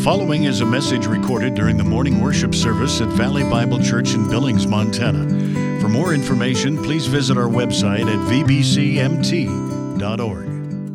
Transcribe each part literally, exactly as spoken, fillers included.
following is a message recorded during the morning worship service at Valley Bible Church in Billings, Montana. For more information, please visit our website at v b c m t dot org.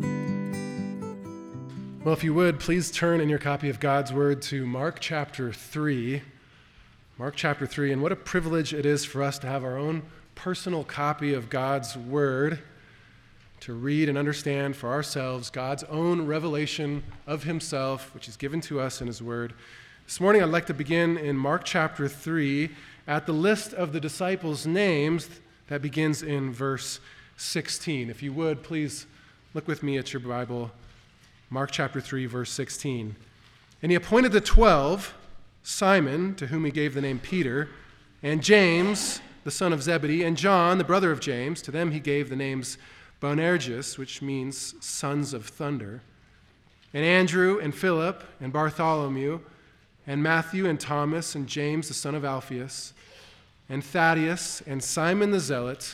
Well, if you would, please turn in your copy of God's Word to Mark chapter three. Mark chapter three, and what a privilege it is for us to have our own personal copy of God's Word, to read and understand for ourselves God's own revelation of himself, which is given to us in his word. This morning I'd like to begin in Mark chapter three at the list of the disciples' names that begins in verse sixteen. If you would, please look with me at your Bible, Mark chapter three, verse sixteen. And he appointed the twelve, Simon, to whom he gave the name Peter, and James, the son of Zebedee, and John, the brother of James. To them he gave the names Boanerges, which means sons of thunder, and Andrew and Philip and Bartholomew and Matthew and Thomas and James the son of Alphaeus and Thaddeus and Simon the Zealot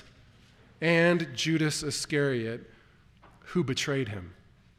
and Judas Iscariot, who betrayed him.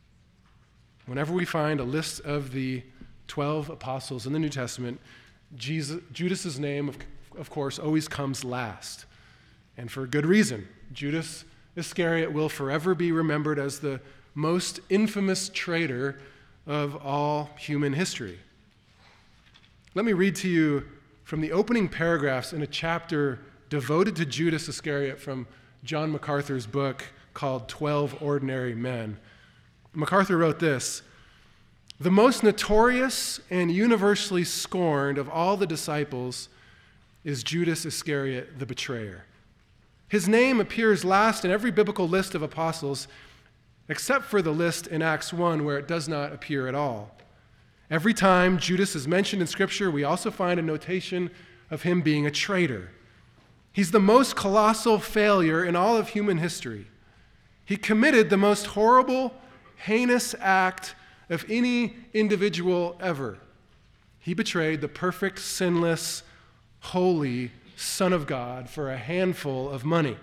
Whenever we find a list of the twelve apostles in the New Testament, Jesus, Judas's name, of, of course, always comes last, and for good reason. Judas Iscariot will forever be remembered as the most infamous traitor of all human history. Let me read to you from the opening paragraphs in a chapter devoted to Judas Iscariot from John MacArthur's book called twelve Ordinary Men. MacArthur wrote this: "The most notorious and universally scorned of all the disciples is Judas Iscariot, the betrayer. His name appears last in every biblical list of apostles, except for the list in Acts one, where it does not appear at all. Every time Judas is mentioned in Scripture, we also find a notation of him being a traitor. He's the most colossal failure in all of human history. He committed the most horrible, heinous act of any individual ever. He betrayed the perfect, sinless, holy Son of God for a handful of money.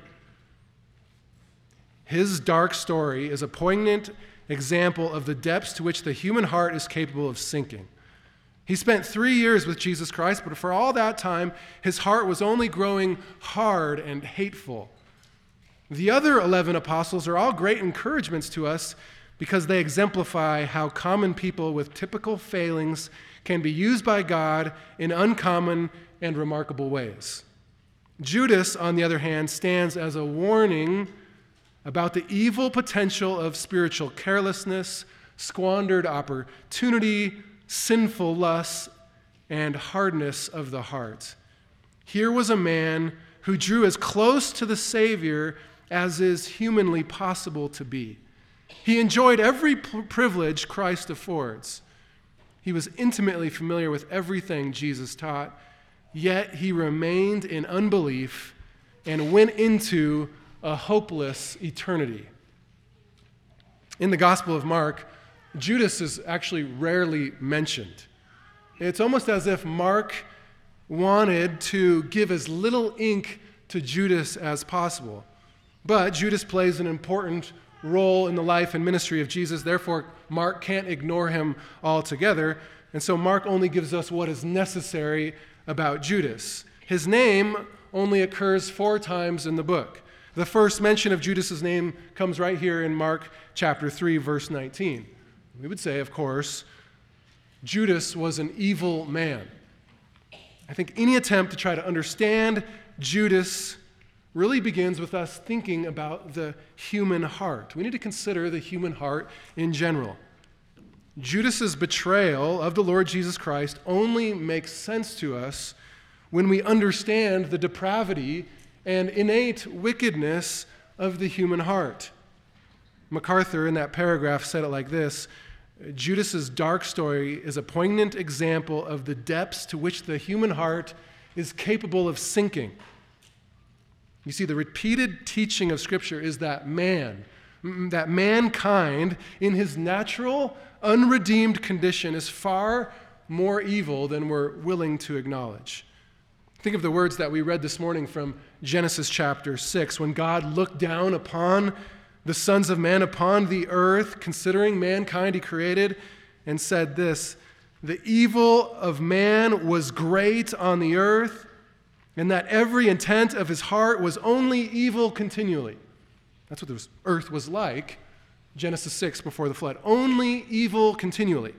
His dark story is a poignant example of the depths to which the human heart is capable of sinking. He spent three years with Jesus Christ, but for all that time, his heart was only growing hard and hateful. The other eleven apostles are all great encouragements to us because they exemplify how common people with typical failings can be used by God in uncommon and remarkable ways. Judas, on the other hand, stands as a warning about the evil potential of spiritual carelessness, squandered opportunity, sinful lusts, and hardness of the heart. Here was a man who drew as close to the Savior as is humanly possible to be. He enjoyed every privilege Christ affords. He was intimately familiar with everything Jesus taught, yet he remained in unbelief and went into a hopeless eternity. In the Gospel of Mark, Judas is actually rarely mentioned. It's almost as if Mark wanted to give as little ink to Judas as possible. But Judas plays an important role in the life and ministry of Jesus. Therefore, Mark can't ignore him altogether. And so Mark only gives us what is necessary about Judas. His name only occurs four times in the book. The first mention of Judas's name comes right here in Mark chapter three, verse nineteen. We would say, of course, Judas was an evil man. I think any attempt to try to understand Judas really begins with us thinking about the human heart. We need to consider the human heart in general. Judas's betrayal of the Lord Jesus Christ only makes sense to us when we understand the depravity and innate wickedness of the human heart. MacArthur, in that paragraph, said it like this: Judas's dark story is a poignant example of the depths to which the human heart is capable of sinking. You see, the repeated teaching of Scripture is that man, that mankind in his natural, unredeemed condition is far more evil than we're willing to acknowledge. Think of the words that we read this morning from Genesis chapter six, when God looked down upon the sons of men, upon the earth, considering mankind he created, and said this: the evil of man was great on the earth, and that every intent of his heart was only evil continually. That's what the earth was like, Genesis six, before the flood. Only evil continually.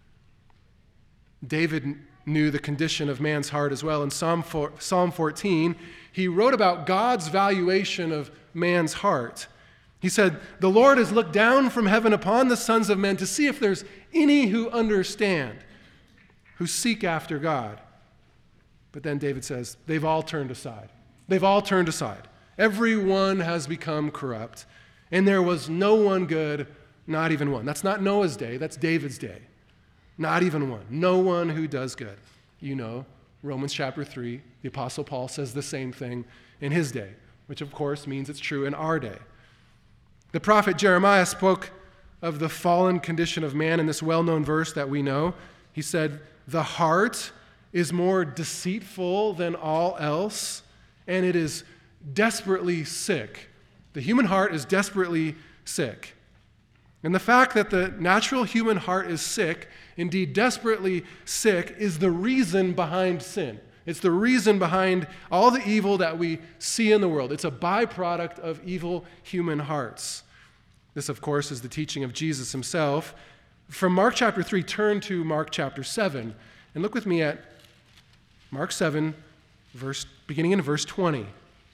David knew the condition of man's heart as well. In Psalm fourteen, he wrote about God's valuation of man's heart. He said, "The Lord has looked down from heaven upon the sons of men to see if there's any who understand, who seek after God." But then David says, they've all turned aside. They've all turned aside. Everyone has become corrupt, and there was no one good, not even one. That's not Noah's day, that's David's day. Not even one. No one who does good. You know, Romans chapter three, the Apostle Paul says the same thing in his day, which of course means it's true in our day. The prophet Jeremiah spoke of the fallen condition of man in this well-known verse that we know. He said, "The heart is more deceitful than all else, and it is desperately sick." The human heart is desperately sick. And the fact that the natural human heart is sick, indeed desperately sick, is the reason behind sin. It's the reason behind all the evil that we see in the world. It's a byproduct of evil human hearts. This, of course, is the teaching of Jesus himself. From Mark chapter three, turn to Mark chapter seven, and look with me at Mark seven, verse, beginning in verse twenty.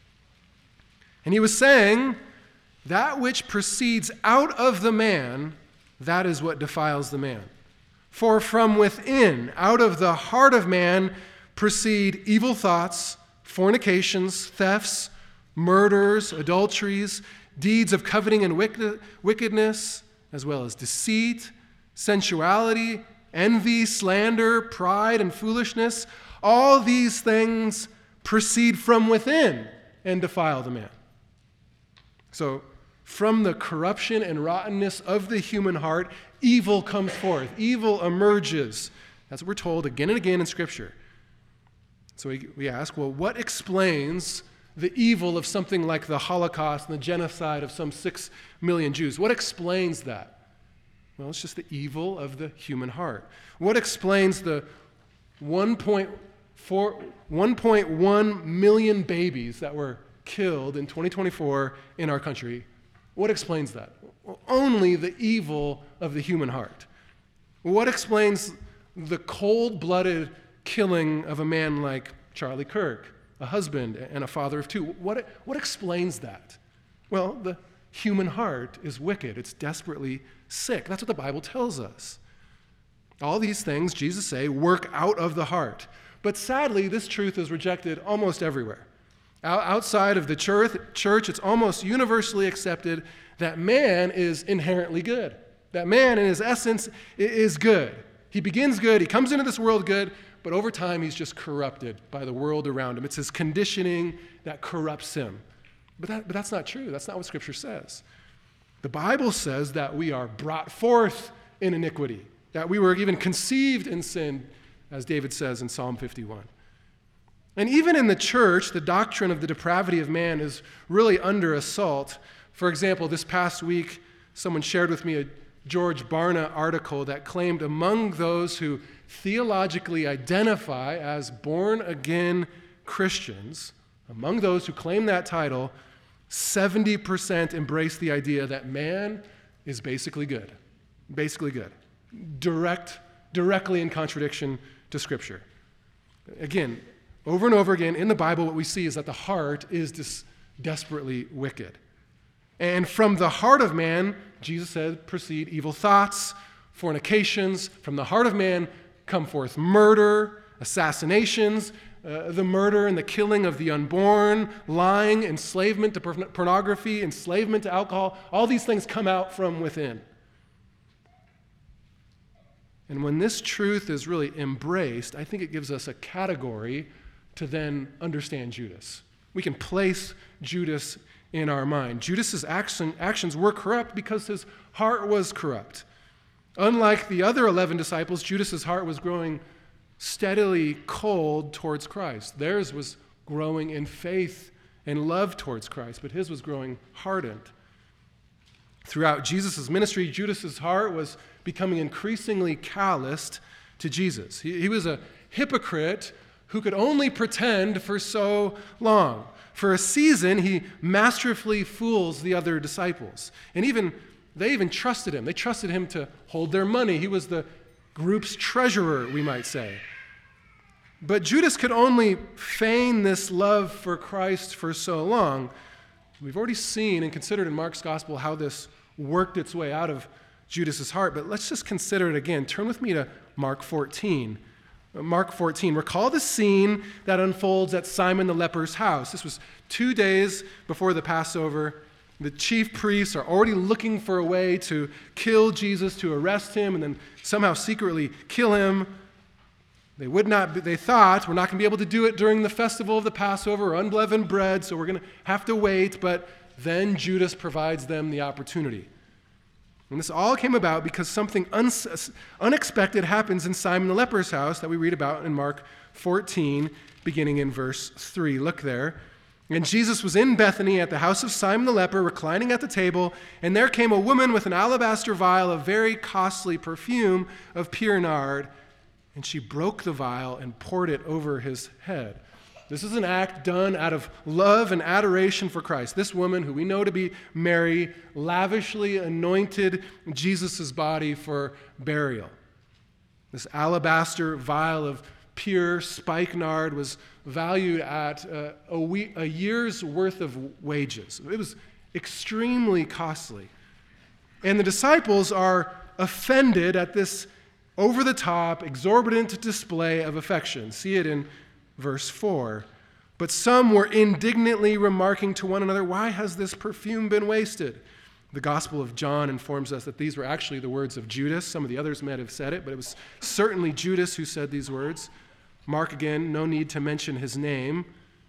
"And he was saying, that which proceeds out of the man, that is what defiles the man. For from within, out of the heart of man, proceed evil thoughts, fornications, thefts, murders, adulteries, deeds of coveting and wickedness, as well as deceit, sensuality, envy, slander, pride, and foolishness. All these things proceed from within and defile the man." So, from the corruption and rottenness of the human heart, evil comes forth. Evil emerges. That's what we're told again and again in Scripture. So we, we ask, well, what explains the evil of something like the Holocaust and the genocide of some six million Jews? What explains that? Well, it's just the evil of the human heart. What explains the one point one million babies that were killed in twenty twenty-four in our country? What explains that? Well, only the evil of the human heart. What explains the cold-blooded killing of a man like Charlie Kirk, a husband and a father of two? What, what explains that? Well, the human heart is wicked. It's desperately sick. That's what the Bible tells us. All these things, Jesus say, work out of the heart. But sadly, this truth is rejected almost everywhere. Outside of the church, it's almost universally accepted that man is inherently good. That man, in his essence, is good. He begins good, he comes into this world good, but over time he's just corrupted by the world around him. It's his conditioning that corrupts him. But, that, but that's not true. That's not what Scripture says. The Bible says that we are brought forth in iniquity, that we were even conceived in sin, as David says in Psalm fifty-one. And even in the church, the doctrine of the depravity of man is really under assault. For example, this past week, someone shared with me a George Barna article that claimed among those who theologically identify as born-again Christians, among those who claim that title, seventy percent embrace the idea that man is basically good. Basically good. Direct, directly in contradiction to Scripture. Again, over and over again in the Bible, what we see is that the heart is dis- desperately wicked. And from the heart of man, Jesus said, proceed evil thoughts, fornications. From the heart of man come forth murder, assassinations, uh, the murder and the killing of the unborn, lying, enslavement to pornography, enslavement to alcohol. All these things come out from within. And when this truth is really embraced, I think it gives us a category to then understand Judas. We can place Judas in our mind. Judas's action, actions were corrupt because his heart was corrupt. Unlike the other eleven disciples, Judas's heart was growing steadily cold towards Christ. Theirs was growing in faith and love towards Christ, but his was growing hardened. Throughout Jesus' ministry, Judas's heart was becoming increasingly calloused to Jesus. He, he was a hypocrite who could only pretend for so long. For a season, he masterfully fools the other disciples. And even they even trusted him. They trusted him to hold their money. He was the group's treasurer, we might say. But Judas could only feign this love for Christ for so long. We've already seen and considered in Mark's gospel how this worked its way out of Judas's heart, but let's just consider it again. Turn with me to Mark fourteen. Mark fourteen. Recall the scene that unfolds at Simon the leper's house. This was two days before the Passover. The chief priests are already looking for a way to kill Jesus, to arrest him, and then somehow secretly kill him. They would not. Be, they thought, we're not going to be able to do it during the festival of the Passover, or unleavened bread, so we're going to have to wait. But then Judas provides them the opportunity. And this all came about because something un- unexpected happens in Simon the leper's house that we read about in Mark fourteen, beginning in verse three. Look there. And Jesus was in Bethany at the house of Simon the leper, reclining at the table, and there came a woman with an alabaster vial of very costly perfume of pure nard, and she broke the vial and poured it over his head. This is an act done out of love and adoration for Christ. This woman, who we know to be Mary, lavishly anointed Jesus' body for burial. This alabaster vial of pure spikenard was valued at uh, a, week, a year's worth of wages. It was extremely costly. And the disciples are offended at this over-the-top, exorbitant display of affection. See it in verse four. But some were indignantly remarking to one another, "Why has this perfume been wasted?" The Gospel of John informs us that these were actually the words of Judas. Some of the others might have said it, but it was certainly Judas who said these words. Mark, again, no need to mention his name.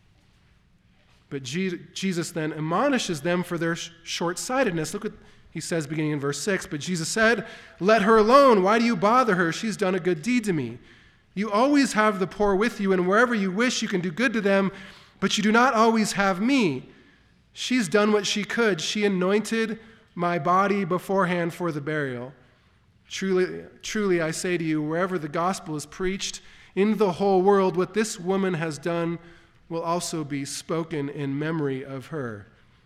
But Jesus then admonishes them for their short-sightedness. Look what he says beginning in verse six. But Jesus said, "Let her alone. Why do you bother her? She's done a good deed to me. You always have the poor with you, and wherever you wish, you can do good to them, but you do not always have me. She's done what she could. She anointed my body beforehand for the burial. Truly, truly, I say to you, wherever the gospel is preached in the whole world, what this woman has done will also be spoken in memory of her."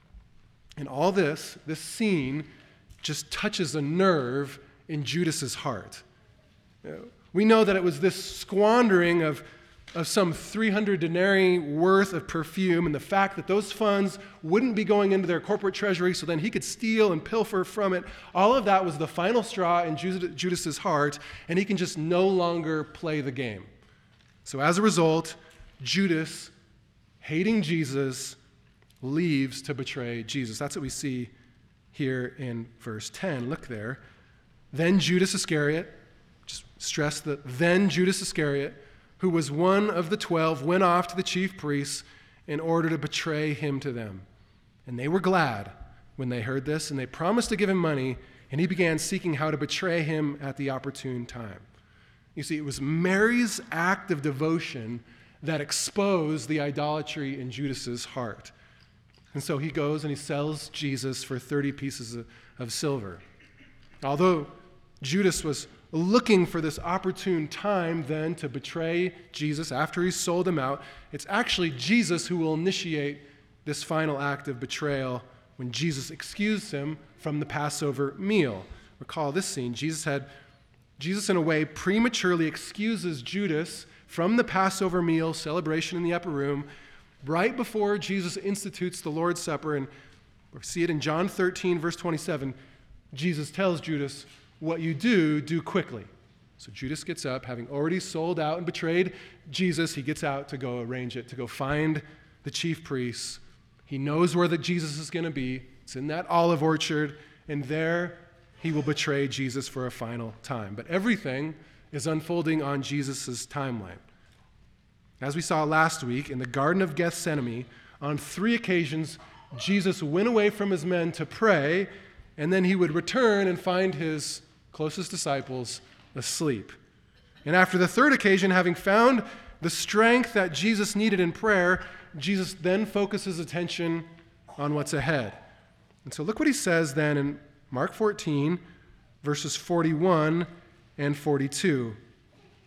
And all this, this scene, just touches a nerve in Judas's heart. You know, we know that it was this squandering of, of some three hundred denarii worth of perfume, and the fact that those funds wouldn't be going into their corporate treasury so then he could steal and pilfer from it. All of that was the final straw in Judas's heart, and he can just no longer play the game. So as a result, Judas, hating Jesus, leaves to betray Jesus. That's what we see here in verse ten. Look there. Then Judas Iscariot, just stress that then Judas Iscariot, who was one of the twelve, went off to the chief priests in order to betray him to them. And they were glad when they heard this, and they promised to give him money, and he began seeking how to betray him at the opportune time. You see, it was Mary's act of devotion that exposed the idolatry in Judas's heart. And so he goes and he sells Jesus for thirty pieces of, of silver. Although Judas was looking for this opportune time then to betray Jesus after he sold him out, it's actually Jesus who will initiate this final act of betrayal when Jesus excused him from the Passover meal. Recall this scene. Jesus had, Jesus in a way prematurely excuses Judas from the Passover meal celebration in the upper room right before Jesus institutes the Lord's Supper. And we see it in John thirteen, verse twenty-seven. Jesus tells Judas, "What you do, do quickly." So Judas gets up, having already sold out and betrayed Jesus. He gets out to go arrange it, to go find the chief priests. He knows where the Jesus is going to be. It's in that olive orchard, and there he will betray Jesus for a final time. But everything is unfolding on Jesus' timeline. As we saw last week in the Garden of Gethsemane, on three occasions, Jesus went away from his men to pray, and then he would return and find his closest disciples asleep. And after the third occasion, having found the strength that Jesus needed in prayer, Jesus then focuses attention on what's ahead. And so look what he says then in Mark fourteen, verses forty-one and forty-two.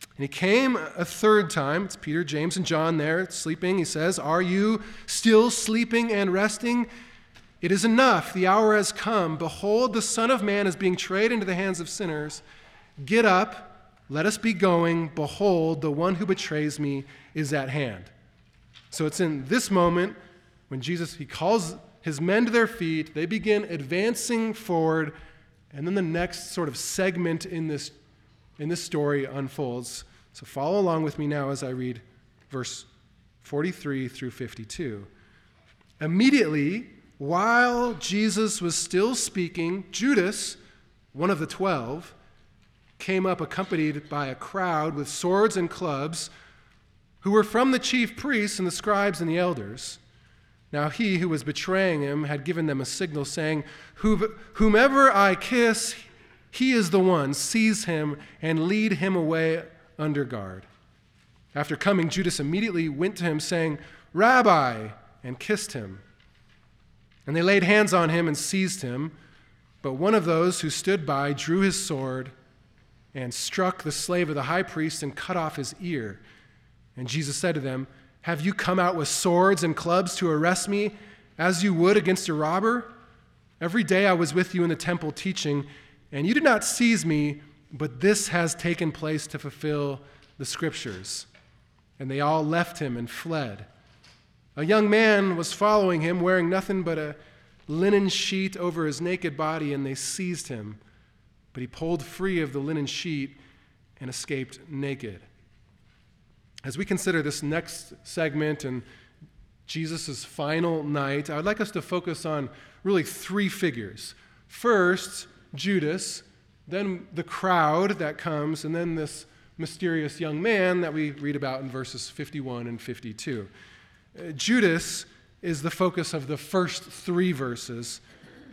And he came a third time. It's Peter, James, and John there sleeping. He says, "Are you still sleeping and resting? It is enough. The hour has come. Behold, the Son of Man is being betrayed into the hands of sinners. Get up, let us be going. Behold, the one who betrays me is at hand." So it's in this moment when Jesus, he calls his men to their feet. They begin advancing forward. And then the next sort of segment in this, in this story unfolds. So follow along with me now as I read verse forty-three through fifty-two. Immediately, while Jesus was still speaking, Judas, one of the twelve, came up accompanied by a crowd with swords and clubs, who were from the chief priests and the scribes and the elders. Now he who was betraying him had given them a signal, saying, "Whomever I kiss, he is the one. Seize him and lead him away under guard." After coming, Judas immediately went to him, saying, "Rabbi," and kissed him. And they laid hands on him and seized him. But one of those who stood by drew his sword and struck the slave of the high priest and cut off his ear. And Jesus said to them, "Have you come out with swords and clubs to arrest me, as you would against a robber? Every day I was with you in the temple teaching, and you did not seize me, but this has taken place to fulfill the scriptures." And they all left him and fled. A young man was following him, wearing nothing but a linen sheet over his naked body, and they seized him. But he pulled free of the linen sheet and escaped naked. As we consider this next segment and Jesus' final night, I would like us to focus on really three figures. First, Judas, then the crowd that comes, and then this mysterious young man that we read about in verses fifty-one and fifty-two. Uh, Judas is the focus of the first three verses.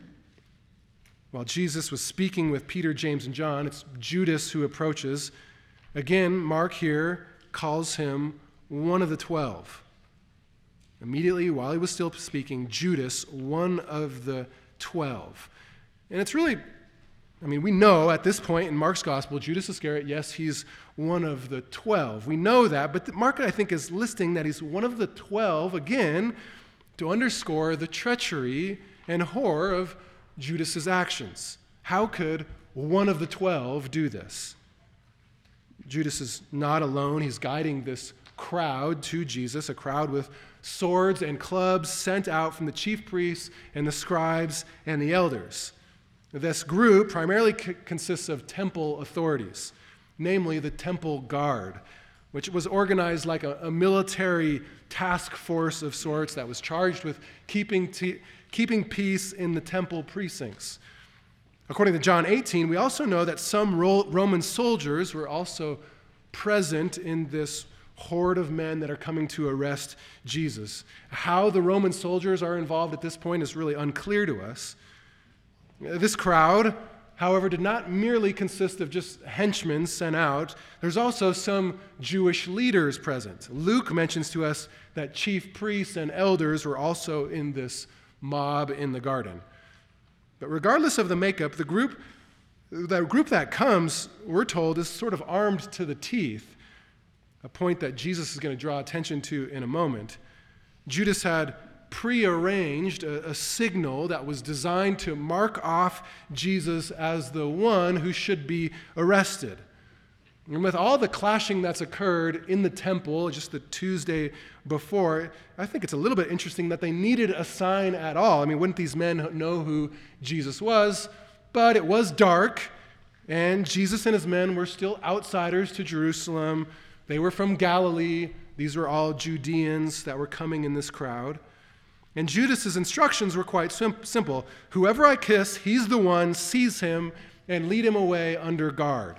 While Jesus was speaking with Peter, James, and John, it's Judas who approaches. Again, Mark here calls him one of the twelve. Immediately, while he was still speaking, Judas, one of the twelve. And it's really, I mean, we know at this point in Mark's gospel, Judas Iscariot, yes, he's one of the twelve. We know that, but Mark, I think, is listing that he's one of the twelve, again, to underscore the treachery and horror of Judas's actions. How could one of the twelve do this? Judas is not alone. He's guiding this crowd to Jesus, a crowd with swords and clubs sent out from the chief priests and the scribes and the elders. This group primarily c- consists of temple authorities, namely the temple guard, which was organized like a, a military task force of sorts that was charged with keeping, t- keeping peace in the temple precincts. According to John eighteen, we also know that some Ro- Roman soldiers were also present in this horde of men that are coming to arrest Jesus. How the Roman soldiers are involved at this point is really unclear to us. This crowd, however, did not merely consist of just henchmen sent out. There's also some Jewish leaders present. Luke mentions to us that chief priests and elders were also in this mob in the garden. But regardless of the makeup, the group, the group that comes, we're told, is sort of armed to the teeth, a point that Jesus is going to draw attention to in a moment. Judas had prearranged a, a signal that was designed to mark off Jesus as the one who should be arrested. And with all the clashing that's occurred in the temple just the Tuesday before, I think it's a little bit interesting that they needed a sign at all. I mean, wouldn't these men know who Jesus was? But it was dark, and Jesus and his men were still outsiders to Jerusalem. They were from Galilee. These were all Judeans that were coming in this crowd. And Judas's instructions were quite sim- simple. Whoever I kiss, he's the one, seize him, and lead him away under guard.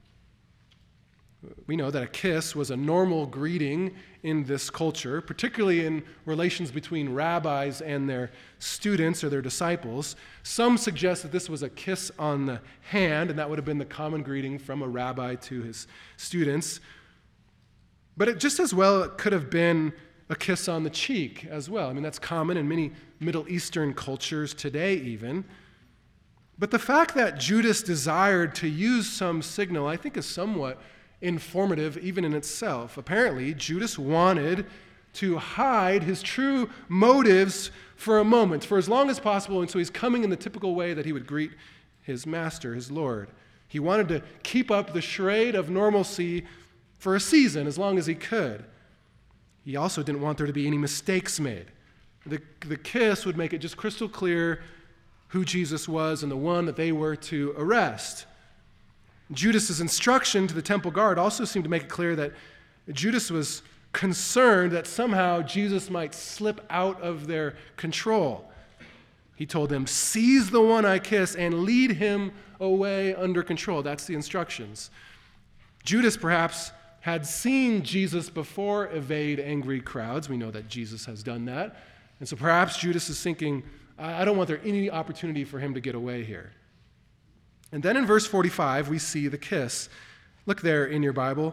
We know that a kiss was a normal greeting in this culture, particularly in relations between rabbis and their students or their disciples. Some suggest that this was a kiss on the hand, and that would have been the common greeting from a rabbi to his students. But it just as well it could have been a kiss on the cheek as well. I mean, that's common in many Middle Eastern cultures today even. But the fact that Judas desired to use some signal, I think, is somewhat informative even in itself. Apparently, Judas wanted to hide his true motives for a moment, for as long as possible, and so he's coming in the typical way that he would greet his master, his Lord. He wanted to keep up the charade of normalcy for a season, as long as he could. He also didn't want there to be any mistakes made. The, the kiss would make it just crystal clear who Jesus was and the one that they were to arrest. Judas's instruction to the temple guard also seemed to make it clear that Judas was concerned that somehow Jesus might slip out of their control. He told them, "Seize the one I kiss and lead him away under control." That's the instructions. Judas perhaps had seen Jesus before evade angry crowds. We know that Jesus has done that. And so perhaps Judas is thinking, I don't want there any opportunity for him to get away here. And then in verse forty-five, we see the kiss. Look there in your Bible.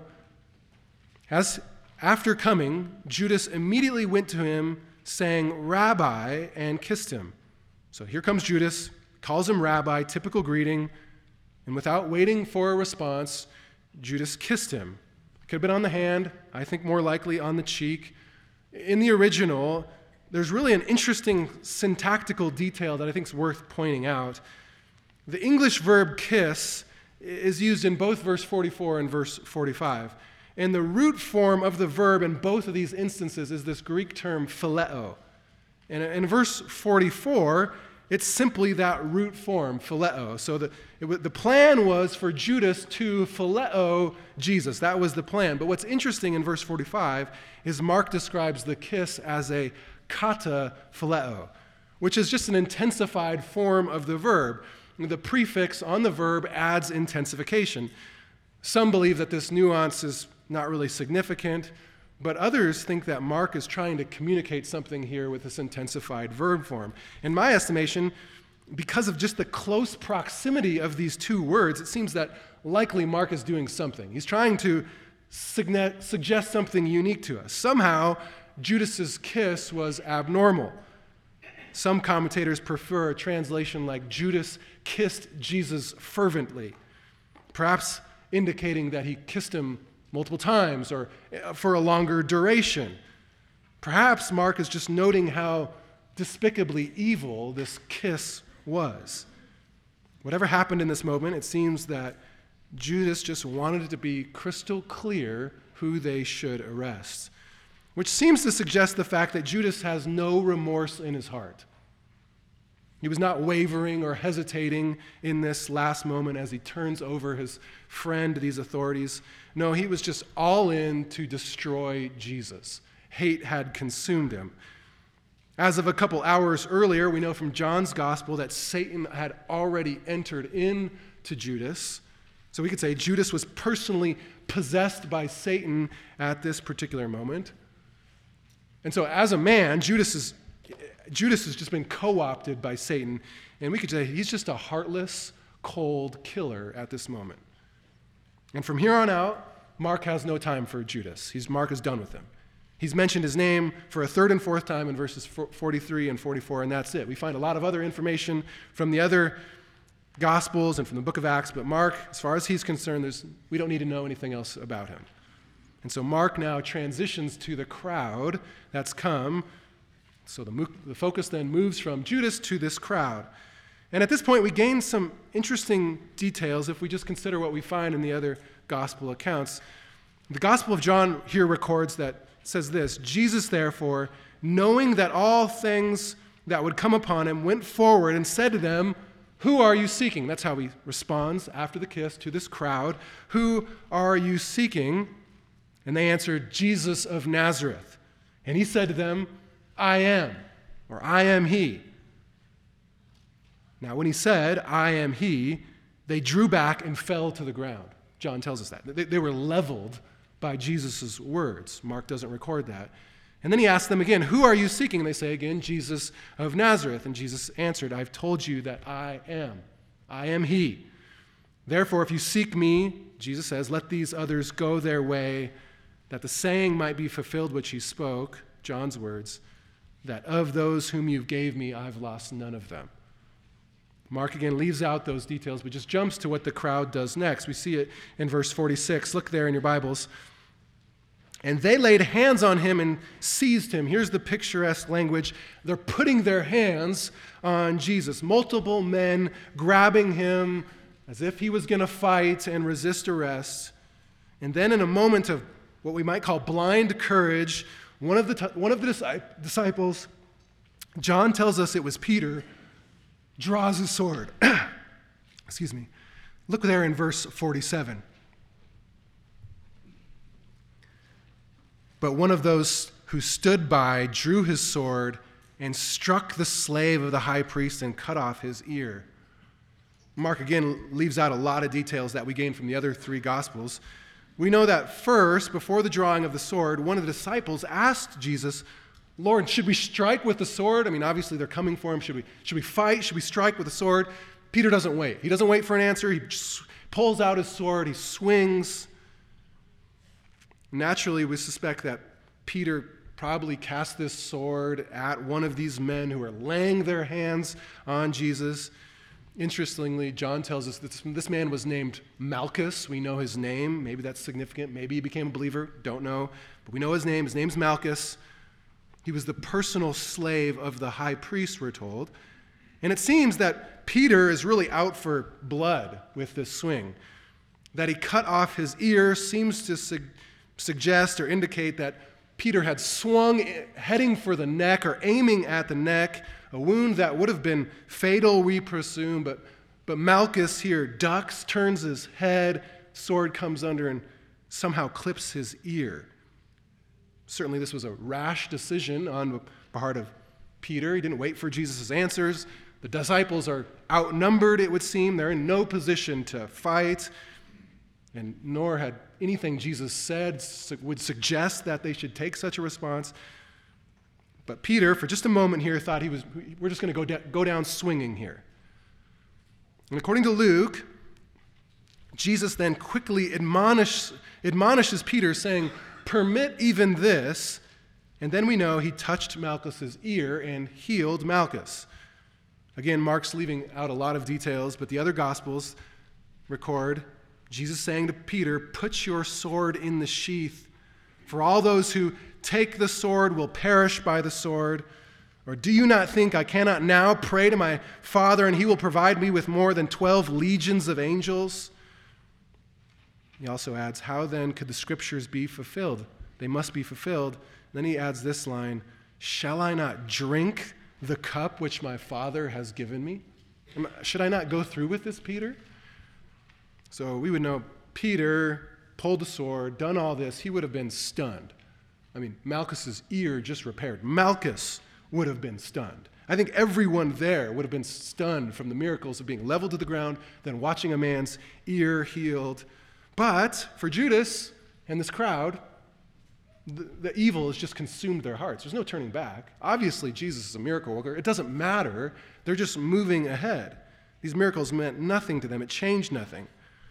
As after coming, Judas immediately went to him, saying, "Rabbi," and kissed him. So here comes Judas, calls him Rabbi, typical greeting, and without waiting for a response, Judas kissed him. Could have been on the hand, I think more likely on the cheek. In the original, there's really an interesting syntactical detail that I think is worth pointing out. The English verb kiss is used in both verse forty-four and verse forty-five. And the root form of the verb in both of these instances is this Greek term phileo. And in verse forty-four, it's simply that root form, phileo. So the, it, the plan was for Judas to phileo Jesus. That was the plan. But what's interesting in verse forty-five is Mark describes the kiss as a kata phileo, which is just an intensified form of the verb. The prefix on the verb adds intensification. Some believe that this nuance is not really significant, but others think that Mark is trying to communicate something here with this intensified verb form. In my estimation, because of just the close proximity of these two words, it seems that likely Mark is doing something. He's trying to sugne- suggest something unique to us. Somehow, Judas's kiss was abnormal. Some commentators prefer a translation like Judas kissed Jesus fervently, perhaps indicating that he kissed him multiple times or for a longer duration. Perhaps Mark is just noting how despicably evil this kiss was. Whatever happened in this moment, it seems that Judas just wanted it to be crystal clear who they should arrest, which seems to suggest the fact that Judas has no remorse in his heart. He was not wavering or hesitating in this last moment as he turns over his friend to these authorities. No, he was just all in to destroy Jesus. Hate had consumed him. As of a couple hours earlier, we know from John's gospel that Satan had already entered into Judas. So we could say Judas was personally possessed by Satan at this particular moment. And so as a man, Judas is Judas has just been co-opted by Satan, and we could say he's just a heartless, cold killer at this moment. And from here on out, Mark has no time for Judas. He's, Mark is done with him. He's mentioned his name for a third and fourth time in verses forty-three and forty-four, and that's it. We find a lot of other information from the other Gospels and from the book of Acts, but Mark, as far as he's concerned, there's, we don't need to know anything else about him. And so Mark now transitions to the crowd that's come. So the, the focus then moves from Judas to this crowd. And at this point, we gain some interesting details if we just consider what we find in the other gospel accounts. The Gospel of John here records that, it says this, "Jesus, therefore, knowing that all things that would come upon him, went forward and said to them, 'Who are you seeking?'" That's how he responds after the kiss to this crowd. "Who are you seeking?" And they answered, "Jesus of Nazareth." And he said to them, "I am," or "I am he." Now, when he said, "I am he," they drew back and fell to the ground. John tells us that. They, they were leveled by Jesus' words. Mark doesn't record that. And then he asked them again, "Who are you seeking?" And they say again, "Jesus of Nazareth." And Jesus answered, "I've told you that I am. I am he. Therefore, if you seek me," Jesus says, "let these others go their way, that the saying might be fulfilled which he spoke," John's words, "that of those whom you gave me, I've lost none of them." Mark again leaves out those details, but just jumps to what the crowd does next. We see it in verse forty-six. Look there in your Bibles. And they laid hands on him and seized him. Here's the picturesque language. They're putting their hands on Jesus. Multiple men grabbing him as if he was going to fight and resist arrest. And then in a moment of what we might call blind courage, one of the, t- one of the disciples, John tells us it was Peter, draws his sword. Excuse me. Look there in verse forty-seven. But one of those who stood by drew his sword and struck the slave of the high priest and cut off his ear. Mark again leaves out a lot of details that we gain from the other three Gospels. We know that first, before the drawing of the sword, one of the disciples asked Jesus, Lord, should we strike with the sword? I mean, obviously they're coming for him. Should we, should we fight? Should we strike with the sword? Peter doesn't wait. He doesn't wait for an answer. He just pulls out his sword. He swings. Naturally, we suspect that Peter probably cast this sword at one of these men who are laying their hands on Jesus. Interestingly, John tells us that this, this man was named Malchus. We know his name. Maybe that's significant. Maybe he became a believer. Don't know. But we know his name. His name's Malchus. He was the personal slave of the high priest, we're told. And it seems that Peter is really out for blood with this swing. That he cut off his ear seems to su- suggest or indicate that Peter had swung heading for the neck or aiming at the neck, a wound that would have been fatal, we presume, but, but Malchus here ducks, turns his head, sword comes under and somehow clips his ear. Certainly this was a rash decision on the part of Peter. He didn't wait for Jesus' answers. The disciples are outnumbered, it would seem. They're in no position to fight, and nor had anything Jesus said would suggest that they should take such a response. But Peter, for just a moment here, thought he was, we're just going to go, da- go down swinging here. And according to Luke, Jesus then quickly admonish, admonishes Peter, saying, permit even this. And then we know he touched Malchus's ear and healed Malchus. Again, Mark's leaving out a lot of details, but the other Gospels record Jesus saying to Peter, put your sword in the sheath, for all those who take the sword will perish by the sword. Or do you not think I cannot now pray to my Father and he will provide me with more than twelve legions of angels? He also adds, how then could the scriptures be fulfilled? They must be fulfilled. Then he adds this line, shall I not drink the cup which my Father has given me? Should I not go through with this, Peter? So we would know Peter pulled the sword, done all this, he would have been stunned. I mean, Malchus's ear just repaired. Malchus would have been stunned. I think everyone there would have been stunned from the miracles of being leveled to the ground, then watching a man's ear healed. But for Judas and this crowd, the, the evil has just consumed their hearts. There's no turning back. Obviously, Jesus is a miracle worker. It doesn't matter. They're just moving ahead. These miracles meant nothing to them. It changed nothing.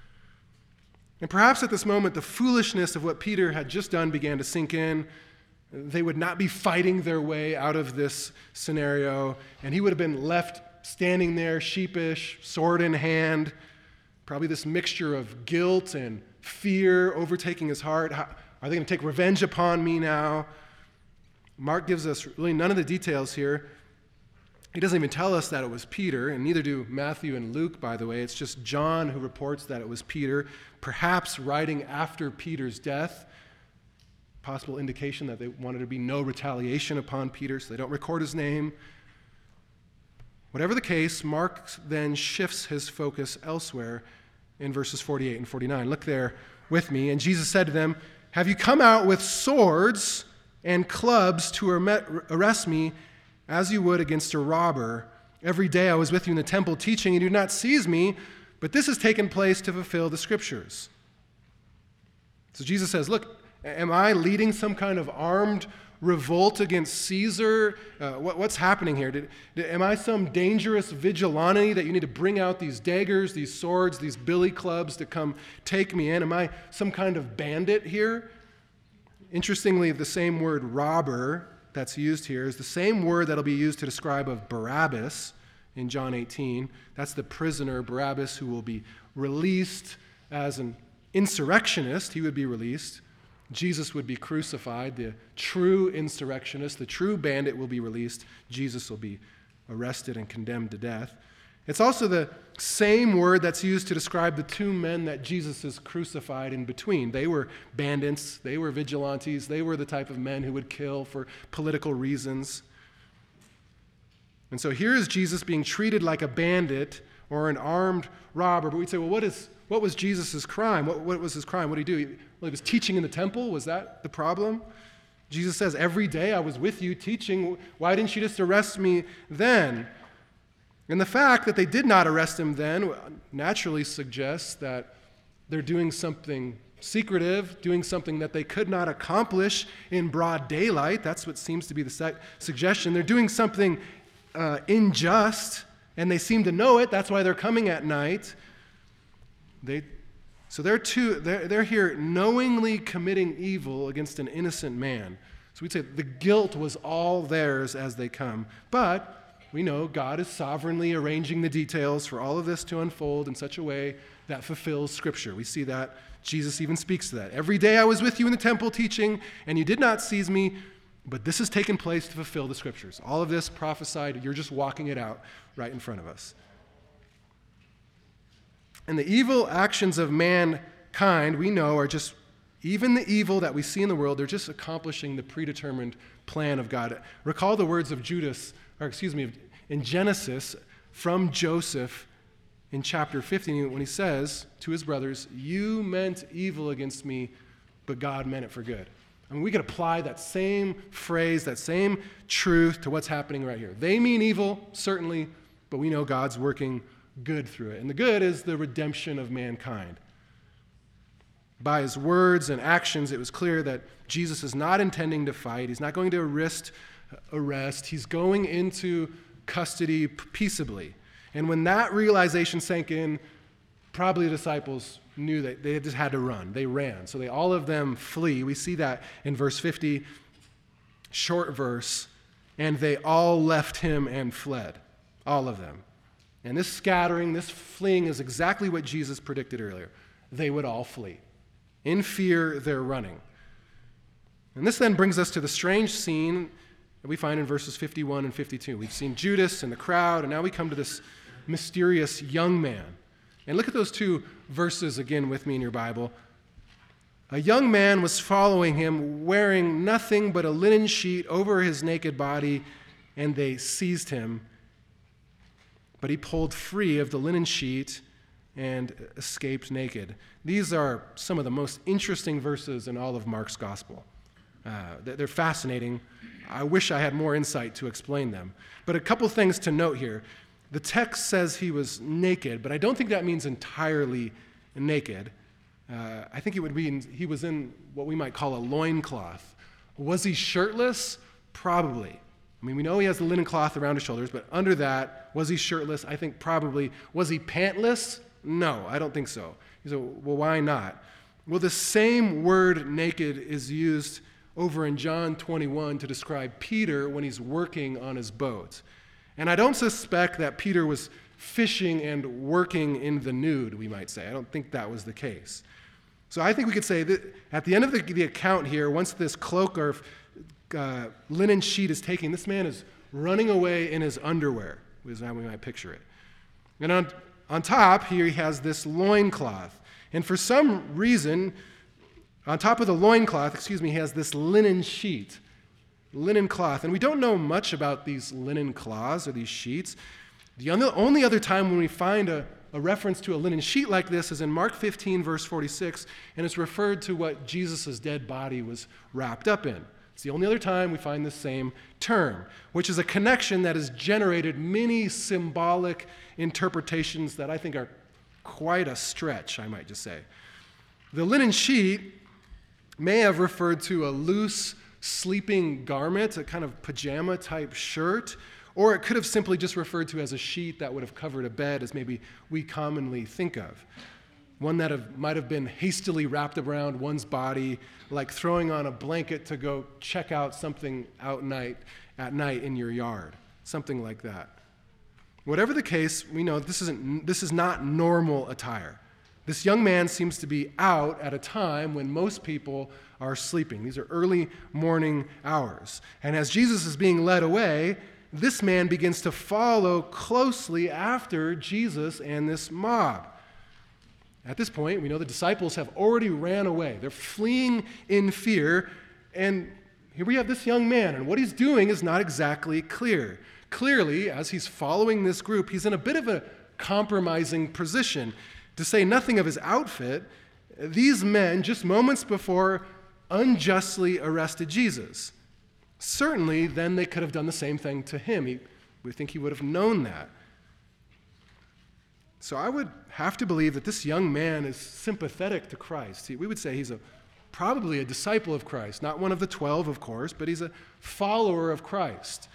And perhaps at this moment, the foolishness of what Peter had just done began to sink in. They would not be fighting their way out of this scenario, and he would have been left standing there, sheepish, sword in hand, probably this mixture of guilt and fear overtaking his heart. How, are they going to take revenge upon me now? Mark gives us really none of the details here. He doesn't even tell us that it was Peter, and neither do Matthew and Luke, by the way. It's just John who reports that it was Peter, perhaps writing after Peter's death. Possible indication that they wanted to be no retaliation upon Peter, so they don't record his name. Whatever the case, Mark then shifts his focus elsewhere in verses forty-eight and forty-nine. Look there with me. And Jesus said to them, have you come out with swords and clubs to arrest me as you would against a robber? Every day I was with you in the temple teaching, and you did not seize me, but this has taken place to fulfill the scriptures. So Jesus says, look, am I leading some kind of armed revolt against Caesar? Uh, what, what's happening here? Did, did, am I some dangerous vigilante that you need to bring out these daggers, these swords, these billy clubs to come take me in? Am I some kind of bandit here? Interestingly, the same word robber that's used here is the same word that'll be used to describe of Barabbas in John eighteen. That's the prisoner, Barabbas, who will be released as an insurrectionist. He would be released. Jesus would be crucified. The true insurrectionist, the true bandit will be released. Jesus will be arrested and condemned to death. It's also the same word that's used to describe the two men that Jesus is crucified in between. They were bandits, they were vigilantes, they were the type of men who would kill for political reasons. And so here is Jesus being treated like a bandit or an armed robber. But we'd say, well, what is what was Jesus' crime? What, what was his crime? What did he do? Well, he was teaching in the temple. Was that the problem? Jesus says, every day I was with you teaching. Why didn't you just arrest me then? And the fact that they did not arrest him then naturally suggests that they're doing something secretive, doing something that they could not accomplish in broad daylight. That's what seems to be the suggestion. They're doing something uh, unjust, and they seem to know it. That's why they're coming at night. They, so they're, two, they're, they're here knowingly committing evil against an innocent man. So we'd say the guilt was all theirs as they come. But we know God is sovereignly arranging the details for all of this to unfold in such a way that fulfills Scripture. We see that. Jesus even speaks to that. Every day I was with you in the temple teaching, and you did not seize me, but this has taken place to fulfill the Scriptures. All of this prophesied, you're just walking it out right in front of us. And the evil actions of mankind, we know, are just, even the evil that we see in the world, they're just accomplishing the predetermined plan of God. Recall the words of Judas, or excuse me, in Genesis from Joseph in chapter fifteen when he says to his brothers, you meant evil against me, but God meant it for good. I mean, we could apply that same phrase, that same truth to what's happening right here. They mean evil, certainly, but we know God's working good through it. And the good is the redemption of mankind. By his words and actions, it was clear that Jesus is not intending to fight. He's not going to arrest, arrest. He's going into custody peaceably. And when that realization sank in, probably the disciples knew that they just had to run. They ran. So they all of them flee. We see that in verse fifty, short verse, and they all left him and fled. All of them. And this scattering, this fleeing is exactly what Jesus predicted earlier. They would all flee. In fear, they're running. And this then brings us to the strange scene that we find in verses fifty-one and fifty-two. We've seen Judas and the crowd, and now we come to this mysterious young man. And look at those two verses again with me in your Bible. A young man was following him, wearing nothing but a linen sheet over his naked body, and they seized him. But he pulled free of the linen sheet and escaped naked. These are some of the most interesting verses in all of Mark's gospel. Uh, they're fascinating. I wish I had more insight to explain them. But a couple things to note here. The text says he was naked, but I don't think that means entirely naked. Uh, I think it would mean he was in what we might call a loincloth. Was he shirtless? Probably. I mean, we know he has the linen cloth around his shoulders, but under that, was he shirtless? I think probably. Was he pantless? No, I don't think so. You say, well, why not? Well, the same word naked is used over in John twenty-one to describe Peter when he's working on his boat. And I don't suspect that Peter was fishing and working in the nude, we might say. I don't think that was the case. So I think we could say that at the end of the, the account here, once this cloak or uh, linen sheet is taken, this man is running away in his underwear, is how we might picture it. And on, on top, here he has this loincloth. And for some reason, on top of the loincloth, excuse me, he has this linen sheet. Linen cloth. And we don't know much about these linen cloths or these sheets. The only other time when we find a, a reference to a linen sheet like this is in Mark fifteen, verse forty-six, and it's referred to what Jesus' dead body was wrapped up in. It's the only other time we find the same term, which is a connection that has generated many symbolic interpretations that I think are quite a stretch, I might just say. The linen sheet may have referred to a loose sleeping garment, a kind of pajama-type shirt, or it could have simply just referred to as a sheet that would have covered a bed, as maybe we commonly think of. One that have, might have been hastily wrapped around one's body, like throwing on a blanket to go check out something out night, at night in your yard, something like that. Whatever the case, we know this isn't this is not normal attire. This young man seems to be out at a time when most people are sleeping. These are early morning hours. And as Jesus is being led away, this man begins to follow closely after Jesus and this mob. At this point, we know the disciples have already ran away. They're fleeing in fear, and here we have this young man, and what he's doing is not exactly clear. Clearly, as he's following this group, he's in a bit of a compromising position. To say nothing of his outfit, these men, just moments before, unjustly arrested Jesus. Certainly, then they could have done the same thing to him. He, we think he would have known that. So I would have to believe that this young man is sympathetic to Christ. He, we would say he's a, probably a disciple of Christ, not one of the twelve, of course, but he's a follower of Christ,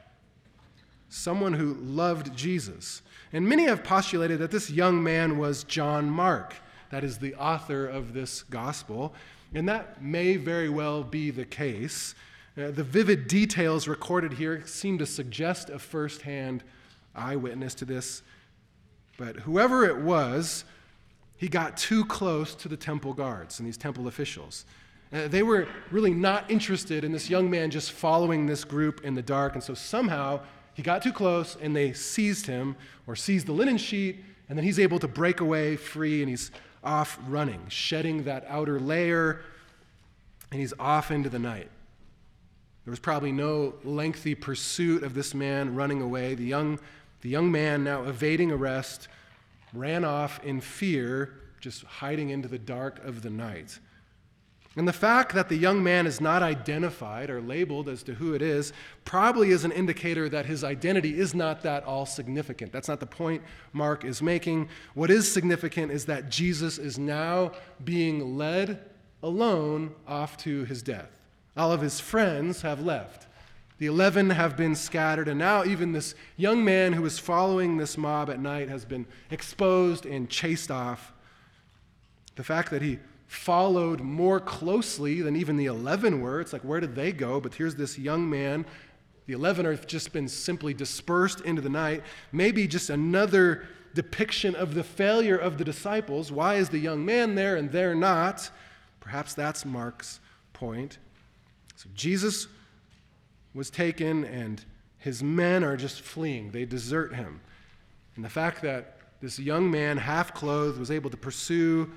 someone who loved Jesus. And many have postulated that this young man was John Mark, that is the author of this gospel, and that may very well be the case. Uh, the vivid details recorded here seem to suggest a first-hand eyewitness to this. But whoever it was, he got too close to the temple guards and these temple officials. Uh, they were really not interested in this young man just following this group in the dark, and so somehow he got too close and they seized him, or seized the linen sheet, and then he's able to break away free, and he's off running, shedding that outer layer, and he's off into the night. There was probably no lengthy pursuit of this man running away. The young, the young man, now evading arrest, ran off in fear, just hiding into the dark of the night. And the fact that the young man is not identified or labeled as to who it is probably is an indicator that his identity is not that all significant. That's not the point Mark is making. What is significant is that Jesus is now being led alone off to his death. All of his friends have left. The eleven have been scattered, and now even this young man who was following this mob at night has been exposed and chased off. The fact that he followed more closely than even the eleven were, it's like, where did they go? But here's this young man. The eleven have just been simply dispersed into the night. Maybe just another depiction of the failure of the disciples. Why is the young man there and they're not? Perhaps that's Mark's point. So Jesus was taken, and his men are just fleeing. They desert him. And the fact that this young man, half-clothed, was able to pursue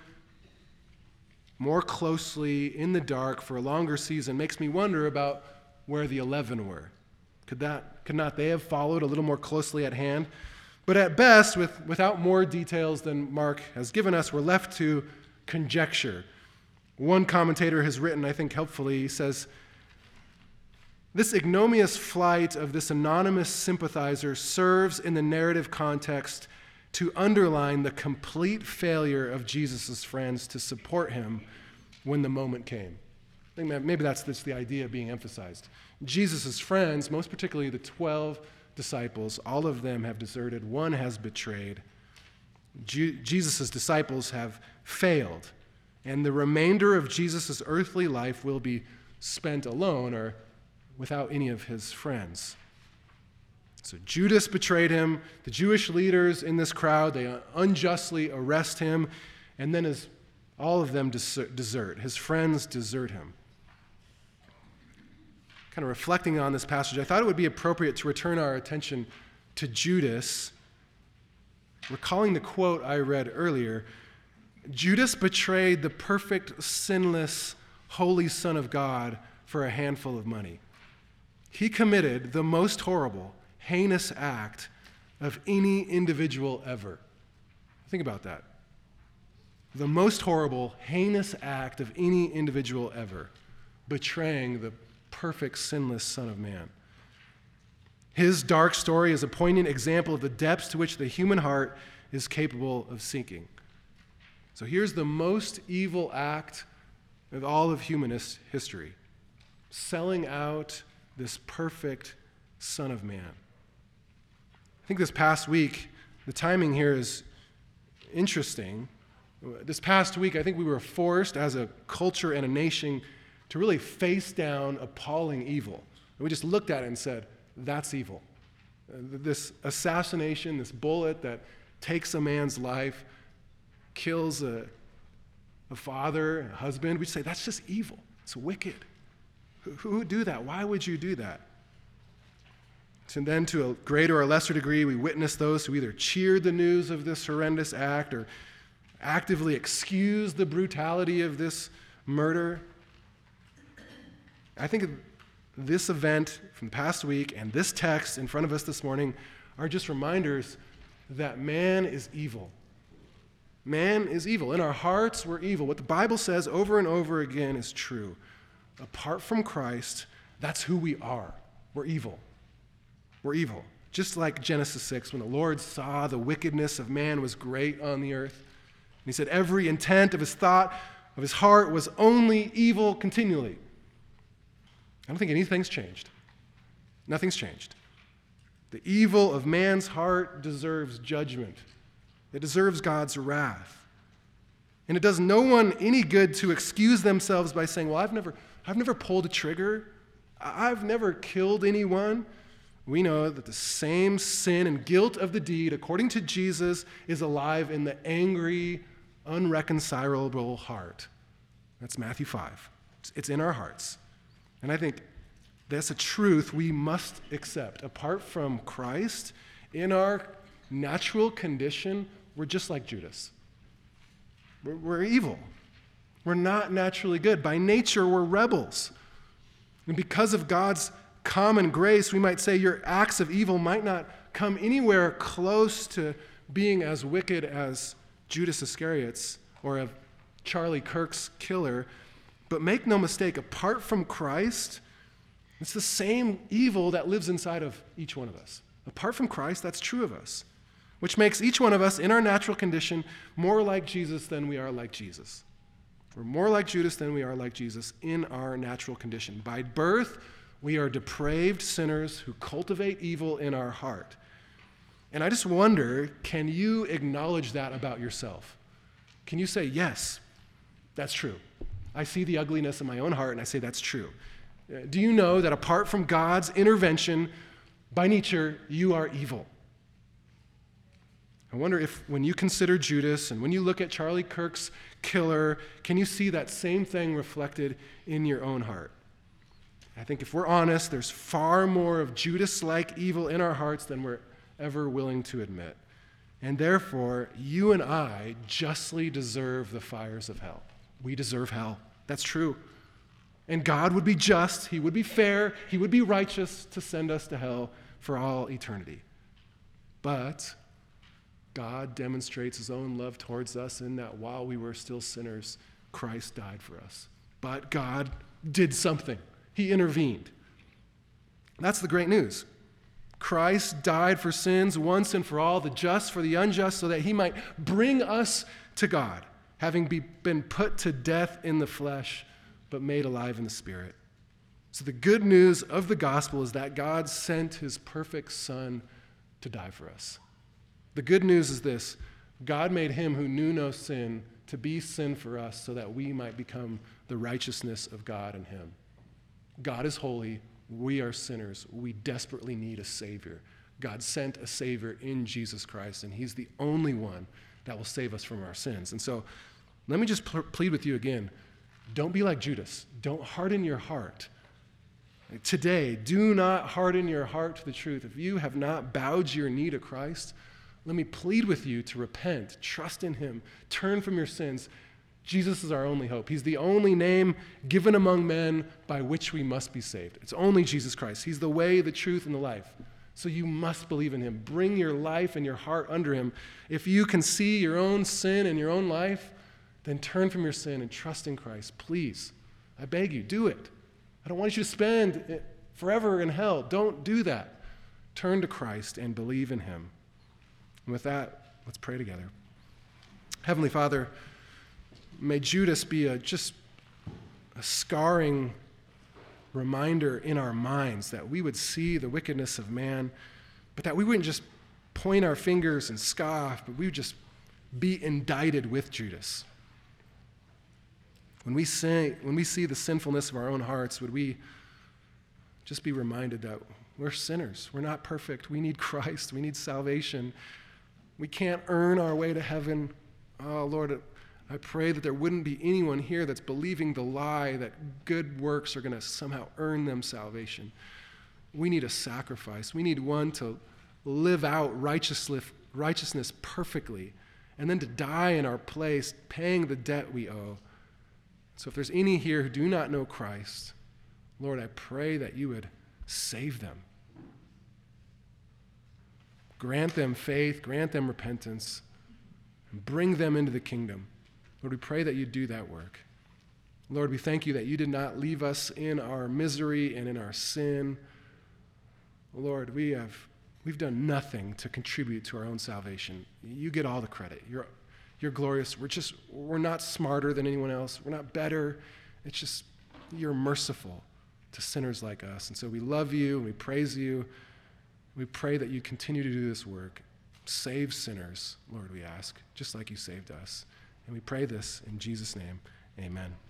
more closely in the dark for a longer season makes me wonder about where the eleven were. Could that, could not they have followed a little more closely at hand? But at best, with, without more details than Mark has given us, we're left to conjecture. One commentator has written, I think helpfully, he says, this ignominious flight of this anonymous sympathizer serves in the narrative context to underline the complete failure of Jesus' friends to support him when the moment came. I think that maybe that's, that's the idea being emphasized. Jesus' friends, most particularly the twelve disciples, all of them have deserted. One has betrayed. Je- Jesus' disciples have failed. And the remainder of Jesus' earthly life will be spent alone or without any of his friends. So Judas betrayed him. The Jewish leaders in this crowd, they unjustly arrest him. And then as all of them desert, his friends desert him. Kind of reflecting on this passage, I thought it would be appropriate to return our attention to Judas. Recalling the quote I read earlier, Judas betrayed the perfect, sinless, holy Son of God for a handful of money. He committed the most horrible, heinous act of any individual ever. Think about that. The most horrible, heinous act of any individual ever, betraying the perfect, sinless Son of Man. His dark story is a poignant example of the depths to which the human heart is capable of sinking. So here's the most evil act of all of humanist history: selling out this perfect Son of Man. I think this past week, the timing here is interesting. This past week, I think we were forced as a culture and a nation to really face down appalling evil. And we just looked at it and said, that's evil. Uh, this assassination, this bullet that takes a man's life, kills a, a father, a husband, we say that's just evil. It's wicked. Who, who would do that? Why would you do that? And then to a greater or lesser degree, we witness those who either cheered the news of this horrendous act or actively excused the brutality of this murder. I think this event from the past week and this text in front of us this morning are just reminders that man is evil. Man is evil. In our hearts, we're evil. What the Bible says over and over again is true. Apart from Christ, that's who we are. We're evil. We're evil. Just like Genesis six, when the Lord saw the wickedness of man was great on the earth. And he said every intent of his thought, of his heart, was only evil continually. I don't think anything's changed. Nothing's changed. The evil of man's heart deserves judgment. It deserves God's wrath. And it does no one any good to excuse themselves by saying, well, I've never, I've never pulled a trigger. I've never killed anyone. We know that the same sin and guilt of the deed, according to Jesus, is alive in the angry, unreconcilable heart. That's Matthew five. It's in our hearts. And I think that's a truth we must accept. Apart from Christ, in our natural condition, we're just like Judas. We're, we're evil. We're not naturally good. By nature, we're rebels. And because of God's common grace, we might say your acts of evil might not come anywhere close to being as wicked as Judas Iscariot's or of Charlie Kirk's killer. But make no mistake, apart from Christ, it's the same evil that lives inside of each one of us. Apart from Christ, that's true of us, which makes each one of us in our natural condition more like Jesus than we are like Jesus. We're more like Judas than we are like Jesus in our natural condition. By birth, we are depraved sinners who cultivate evil in our heart. And I just wonder, can you acknowledge that about yourself? Can you say, yes, that's true. I see the ugliness in my own heart and I say that's true. Do you know that apart from God's intervention, by nature, you are evil? I wonder if when you consider Judas and when you look at Charlie Kirk's killer, can you see that same thing reflected in your own heart? I think if we're honest, there's far more of Judas-like evil in our hearts than we're ever willing to admit. And therefore, you and I justly deserve the fires of hell. We deserve hell. That's true. And God would be just, he would be fair, he would be righteous to send us to hell for all eternity. But God demonstrates his own love towards us in that while we were still sinners, Christ died for us. But God did something. He intervened. That's the great news. Christ died for sins once and for all, the just for the unjust, so that he might bring us to God, having be, been put to death in the flesh, but made alive in the spirit. So the good news of the gospel is that God sent his perfect Son to die for us. The good news is this: God made him who knew no sin to be sin for us so that we might become the righteousness of God in him. God is holy. We are sinners. We desperately need a Savior. God sent a Savior in Jesus Christ, and he's the only one that will save us from our sins. And so let me just pl- plead with you again. Don't be like Judas. Don't harden your heart. Today, do not harden your heart to the truth. If you have not bowed your knee to Christ, let me plead with you to repent, trust in him, turn from your sins. Jesus is our only hope. He's the only name given among men by which we must be saved. It's only Jesus Christ. He's the way, the truth, and the life. So you must believe in him. Bring your life and your heart under him. If you can see your own sin in your own life, then turn from your sin and trust in Christ. Please, I beg you, do it. I don't want you to spend forever in hell. Don't do that. Turn to Christ and believe in him. And with that, let's pray together. Heavenly Father, may Judas be a, just a scarring reminder in our minds that we would see the wickedness of man, but that we wouldn't just point our fingers and scoff, but we would just be indicted with Judas. When we say, when we see the sinfulness of our own hearts, would we just be reminded that We're sinners. We're not perfect. We need Christ. We need salvation. We can't earn our way to heaven. Oh, Lord, I pray that there wouldn't be anyone here that's believing the lie that good works are going to somehow earn them salvation. We need a sacrifice. We need one to live out righteousness, righteousness perfectly, and then to die in our place, paying the debt we owe. So if there's any here who do not know Christ, Lord, I pray that you would save them. Grant them faith, grant them repentance, and bring them into the kingdom. Lord, we pray that you do that work. Lord, we thank you that you did not leave us in our misery and in our sin. Lord, we have we've done nothing to contribute to our own salvation. You get all the credit. You're you're glorious. We're just we're not smarter than anyone else. We're not better. It's just you're merciful to sinners like us. And so we love you and we praise you. We pray that you continue to do this work. Save sinners, Lord, we ask, just like you saved us. And we pray this in Jesus' name. Amen.